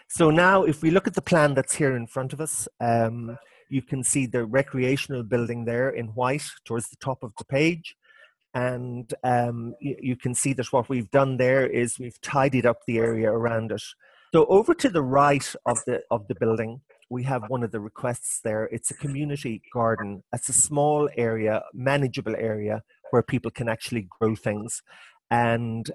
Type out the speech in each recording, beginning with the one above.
So now if we look at the plan that's here in front of us, you can see the recreational building there in white towards the top of the page. And you can see that what we've done there is we've tidied up the area around it. So over to the right of the building, we have one of the requests there. It's a community garden. It's a small area, manageable area where people can actually grow things. And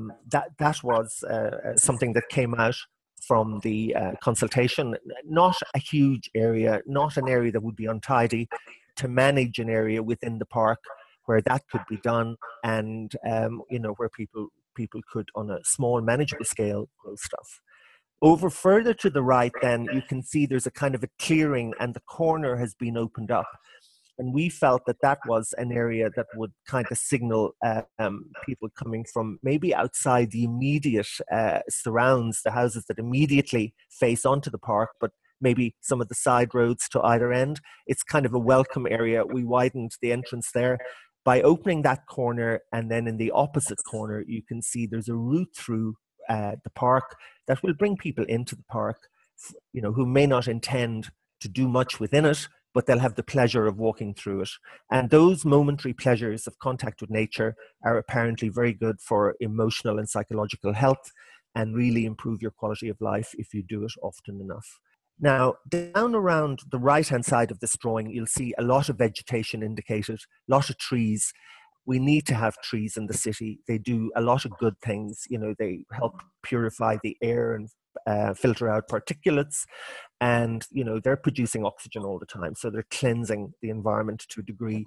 that was something that came out from the consultation. Not a huge area, not an area that would be untidy, to manage an area within the park where that could be done, and where people could, on a small manageable scale, grow stuff. Over further to the right, then you can see there's a kind of a clearing, and the corner has been opened up. And we felt that that was an area that would kind of signal people coming from maybe outside the immediate surrounds, the houses that immediately face onto the park, but maybe some of the side roads to either end. It's kind of a welcome area. We widened the entrance there by opening that corner, and then in the opposite corner, you can see there's a route through the park that will bring people into the park, who may not intend to do much within it, but they'll have the pleasure of walking through it. And those momentary pleasures of contact with nature are apparently very good for emotional and psychological health, and really improve your quality of life if you do it often enough. Now, down around the right-hand side of this drawing, you'll see a lot of vegetation indicated, a lot of trees. We need to have trees in the city. They do a lot of good things. They help purify the air and filter out particulates, and they're producing oxygen all the time, so they're cleansing the environment to a degree.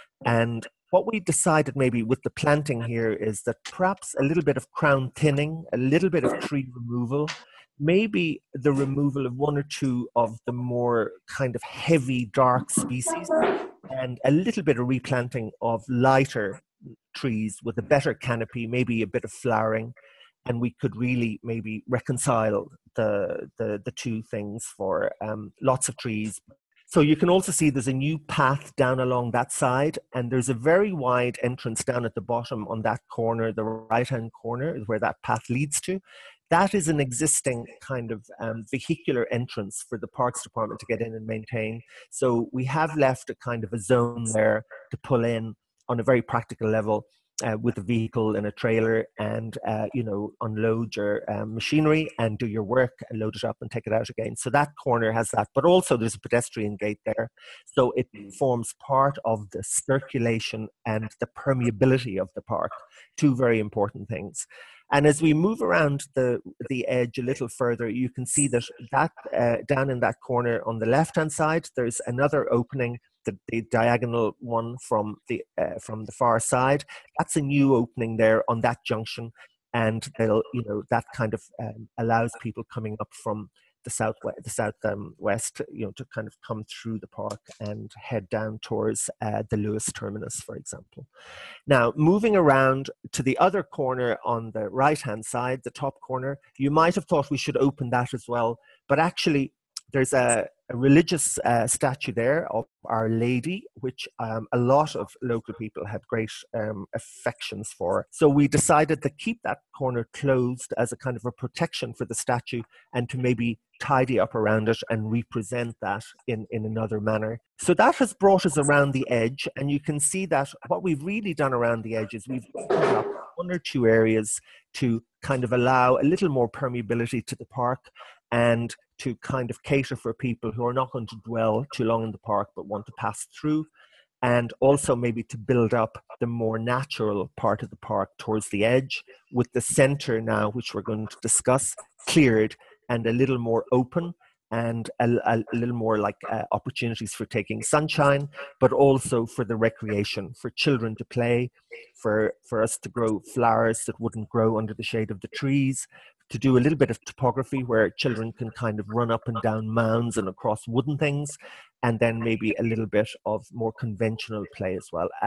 And what we decided maybe with the planting here is that perhaps a little bit of crown thinning, a little bit of tree removal, maybe the removal of one or two of the more kind of heavy dark species, and a little bit of replanting of lighter trees with a better canopy, maybe a bit of flowering, and we could really maybe reconcile the two things for lots of trees. So you can also see there's a new path down along that side, and there's a very wide entrance down at the bottom on that corner, the right-hand corner is where that path leads to. That is an existing kind of vehicular entrance for the Parks Department to get in and maintain. So we have left a kind of a zone there to pull in on a very practical level with a vehicle and a trailer, and unload your machinery and do your work and load it up and take it out again. So that corner has that, but also there's a pedestrian gate there. So it forms part of the circulation and the permeability of the park, two very important things. And as we move around the edge a little further, you can see that down in that corner on the left-hand side, there's another opening, the diagonal one from the far side. That's a new opening there on that junction, and they'll, that kind of allows people coming up from the southwest, to kind of come through the park and head down towards the Lewis terminus, for example. Now, moving around to the other corner on the right-hand side, the top corner, you might have thought we should open that as well, but actually there's a religious statue there of Our Lady, which a lot of local people had great affections for. So we decided to keep that corner closed as a kind of a protection for the statue, and to maybe tidy up around it and represent that in another manner. So that has brought us around the edge, and you can see that what we've really done around the edge is we've opened up one or two areas to kind of allow a little more permeability to the park, and to kind of cater for people who are not going to dwell too long in the park but want to pass through, and also maybe to build up the more natural part of the park towards the edge, with the center now, which we're going to discuss, cleared and a little more open, and a little more like opportunities for taking sunshine, but also for the recreation, for children to play, for us to grow flowers that wouldn't grow under the shade of the trees, to do a little bit of topography where children can kind of run up and down mounds and across wooden things, and then maybe a little bit of more conventional play as well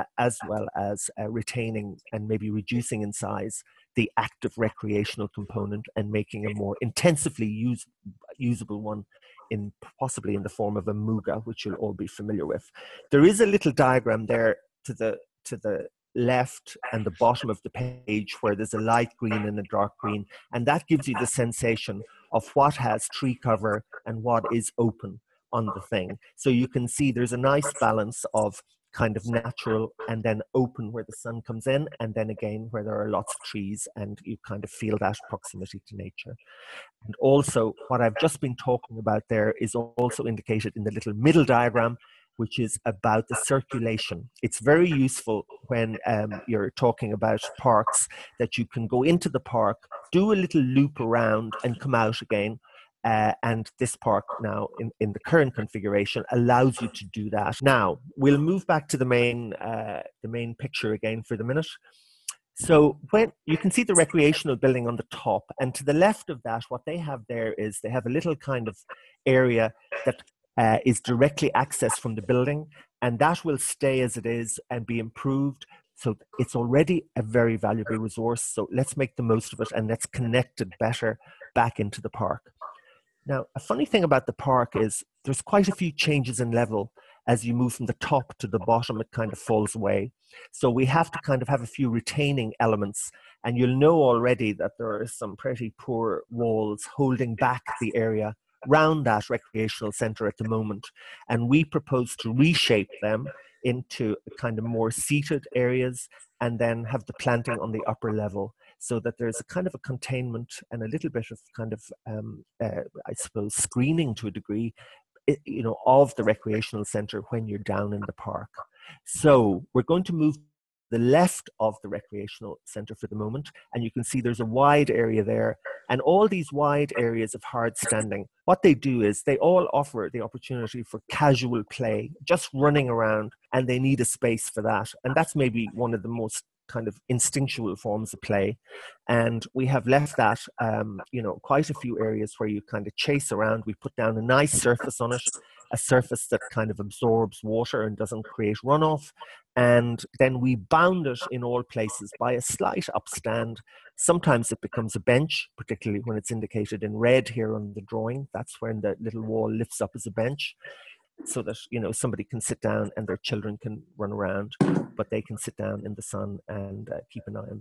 as retaining and maybe reducing in size the active recreational component and making a more intensively usable one, possibly in the form of a muga, which you'll all be familiar with. There is a little diagram there to the left and the bottom of the page where there's a light green and a dark green, and that gives you the sensation of what has tree cover and what is open on the thing. So you can see there's a nice balance of kind of natural and then open where the sun comes in, and then again where there are lots of trees and you kind of feel that proximity to nature. And also what I've just been talking about there is also indicated in the little middle diagram, which is about the circulation. It's very useful when you're talking about parks, that you can go into the park, do a little loop around and come out again. And this park now in the current configuration allows you to do that. Now we'll move back to the main picture again for the minute. So when you can see the recreational building on the top, and to the left of that, what they have there is they have a little kind of area that is directly accessed from the building, and that will stay as it is and be improved. So it's already a very valuable resource. So let's make the most of it and let's connect it better back into the park. Now, a funny thing about the park is there's quite a few changes in level. As you move from the top to the bottom, it kind of falls away. So we have to kind of have a few retaining elements. And you'll know already that there are some pretty poor walls holding back the area around that recreational centre at the moment. And we propose to reshape them into kind of more seated areas and then have the planting on the upper level, so that there's a kind of a containment and a little bit of kind of, I suppose, screening to a degree, you know, of the recreational centre when you're down in the park. So we're going to move the left of the recreational centre for the moment, and you can see there's a wide area there. And all these wide areas of hard standing, what they do is they all offer the opportunity for casual play, just running around, and they need a space for that. And that's maybe one of the most kind of instinctual forms of play. And we have left that, you know, quite a few areas where you kind of chase around. We put down a nice surface on it, a surface that kind of absorbs water and doesn't create runoff. And then we bound it in all places by a slight upstand. Sometimes it becomes a bench, particularly when it's indicated in red here on the drawing. That's when the little wall lifts up as a bench, so that, you know, somebody can sit down and their children can run around, but they can sit down in the sun and keep an eye on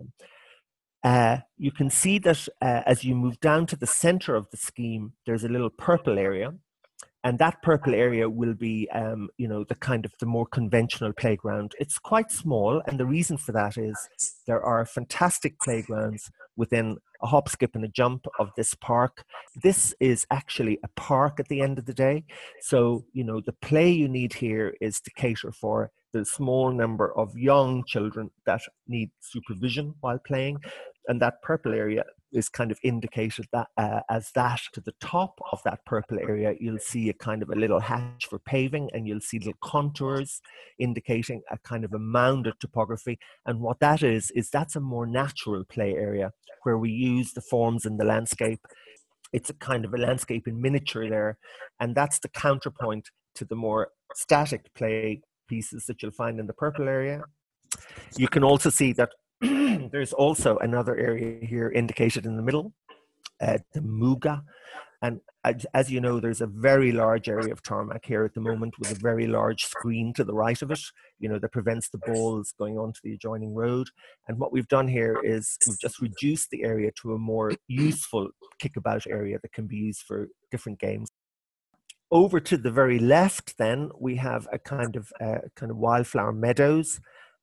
them. You can see that as you move down to the center of the scheme, there's a little purple area. And that purple area will be, you know, the kind of the more conventional playground. It's quite small, and the reason for that is there are fantastic playgrounds within a hop, skip, and a jump of this park. This is actually a park at the end of the day. So, you know, the play you need here is to cater for the small number of young children that need supervision while playing. And that purple area is kind of indicated that as that. To the top of that purple area, you'll see a kind of a little hatch for paving, and you'll see little contours indicating a kind of a mounded topography. And what that is that's a more natural play area where we use the forms in the landscape. It's a kind of a landscape in miniature there. And that's the counterpoint to the more static play pieces that you'll find in the purple area. You can also see that there's also another area here indicated in the middle, the Muga. And as you know, there's a very large area of tarmac here at the moment with a very large screen to the right of it, you know, that prevents the balls going onto the adjoining road. And what we've done here is we've just reduced the area to a more useful kickabout area that can be used for different games. Over to the very left, then, we have a kind of wildflower meadows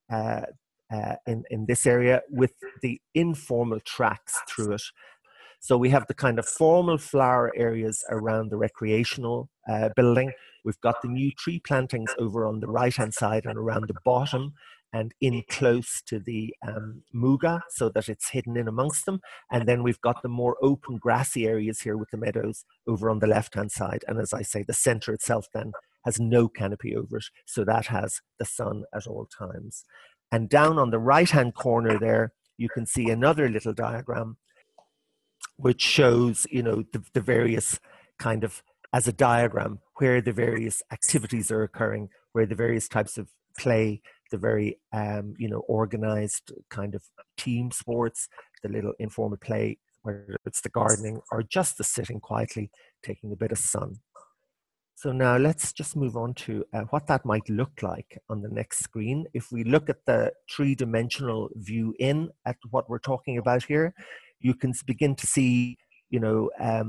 in this area with the informal tracks through it. So we have the kind of formal flower areas around the recreational building. We've got the new tree plantings over on the right-hand side and around the bottom and in close to the Muga, so that it's hidden in amongst them. And then we've got the more open grassy areas here with the meadows over on the left-hand side. And as I say, the center itself then has no canopy over it, so that has the sun at all times. And down on the right-hand corner there, you can see another little diagram which shows, you know, the various kind of, as a diagram, where the various activities are occurring, where the various types of play, the very, you know, organized kind of team sports, the little informal play, whether it's the gardening or just the sitting quietly, taking a bit of sun. So now let's just move on to what that might look like on the next screen. If we look at the three-dimensional view in at what we're talking about here, you can begin to see, you know,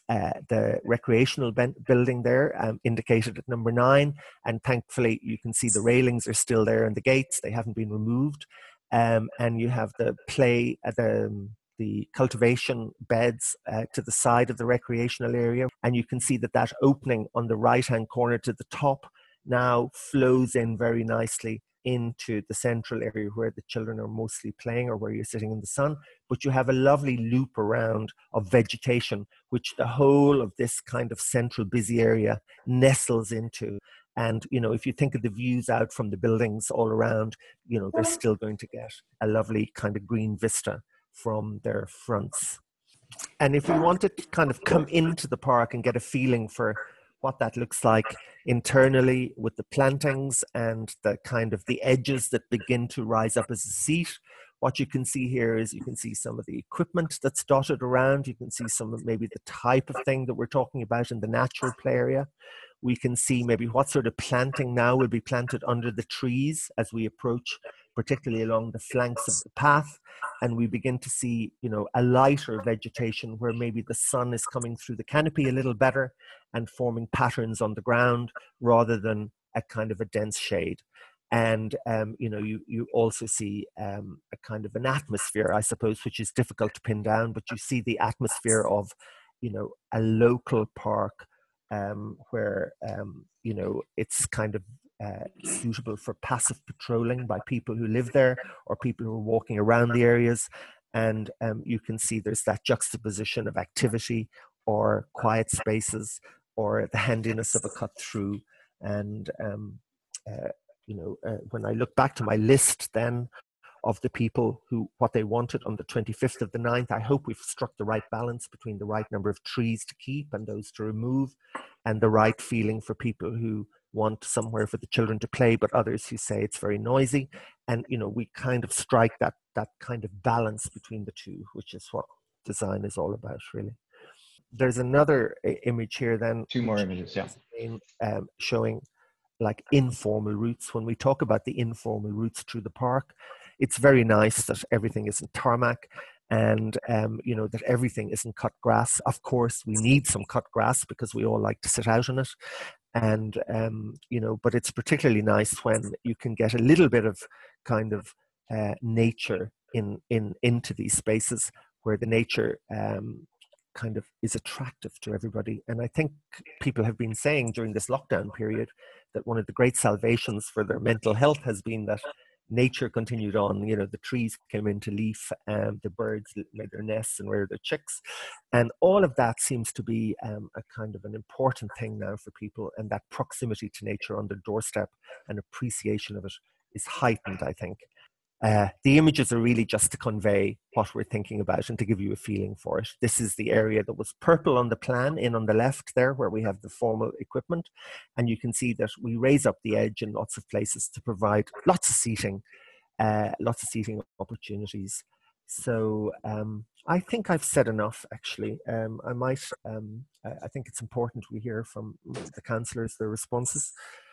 the recreational building there, indicated at number 9. And thankfully, you can see the railings are still there and the gates, they haven't been removed. And you have the play, the cultivation beds to the side of the recreational area. And you can see that that opening on the right-hand corner to the top now flows in very nicely into the central area where the children are mostly playing or where you're sitting in the sun. But you have a lovely loop around of vegetation, which the whole of this kind of central busy area nestles into. And, you know, if you think of the views out from the buildings all around, you know, they're still going to get a lovely kind of green vista from their fronts. And if we want to kind of come into the park and get a feeling for what that looks like internally with the plantings and the kind of the edges that begin to rise up as a seat, what you can see here is you can see some of the equipment that's dotted around. You can see some of maybe the type of thing that we're talking about in the natural play area. We can see maybe what sort of planting now will be planted under the trees as we approach, particularly along the flanks of the path. And we begin to see, you know, a lighter vegetation where maybe the sun is coming through the canopy a little better and forming patterns on the ground rather than a kind of a dense shade. And, you know, you also see a kind of an atmosphere, I suppose, which is difficult to pin down, but you see the atmosphere of, you know, a local park where, you know, it's kind of suitable for passive patrolling by people who live there or people who are walking around the areas. And you can see there's that juxtaposition of activity or quiet spaces or the handiness of a cut through. And, you know, when I look back to my list then of the people who, what they wanted on the 25th of the 9th, I hope we've struck the right balance between the right number of trees to keep and those to remove, and the right feeling for people who want somewhere for the children to play, but others who say it's very noisy. And, you know, we kind of strike that kind of balance between the two, which is what design is all about, really. There's another image here then. 2 more images, yeah. Showing like informal routes. When we talk about the informal routes through the park, it's very nice that everything isn't tarmac and, you know, that everything isn't cut grass. Of course, we need some cut grass because we all like to sit out on it. And, you know, but it's particularly nice when you can get a little bit of kind of nature into these spaces where the nature kind of is attractive to everybody. And I think people have been saying during this lockdown period that one of the great salvations for their mental health has been that nature continued on. You know, the trees came into leaf and the birds made their nests and reared their chicks. And all of that seems to be a kind of an important thing now for people. And that proximity to nature on their doorstep and appreciation of it is heightened, I think. The images are really just to convey what we're thinking about and to give you a feeling for it. This is the area that was purple on the plan in on the left there where we have the formal equipment. And you can see that we raise up the edge in lots of places to provide lots of seating opportunities. So I think I've said enough, actually. I think it's important we hear from the councillors, their responses.